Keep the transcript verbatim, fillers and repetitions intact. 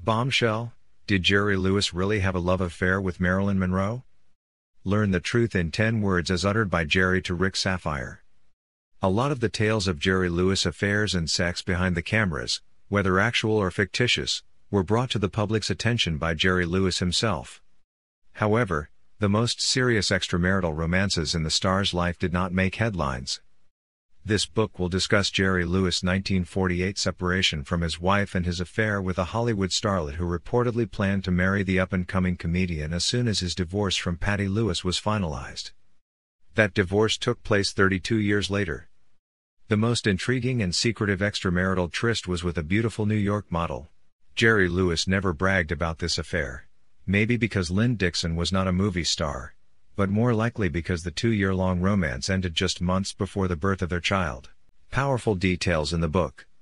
Bombshell: Did Jerry Lewis really have a love affair with Marilyn Monroe? Learn the truth in ten words as uttered by Jerry to Rick Safire. A lot of the tales of Jerry Lewis affairs and sex behind the cameras, whether actual or fictitious, were brought to the public's attention by Jerry Lewis himself. However, the most serious extramarital romances in the star's life did not make headlines. This book will discuss Jerry Lewis' nineteen forty-eight separation from his wife and his affair with a Hollywood starlet who reportedly planned to marry the up-and-coming comedian as soon as his divorce from Patty Lewis was finalized. That divorce took place thirty-two years later. The most intriguing and secretive extramarital tryst was with a beautiful New York model. Jerry Lewis never bragged about this affair, maybe because Lynn Dixon was not a movie star, but more likely because the two-year-long romance ended just months before the birth of their child. Powerful details in the book.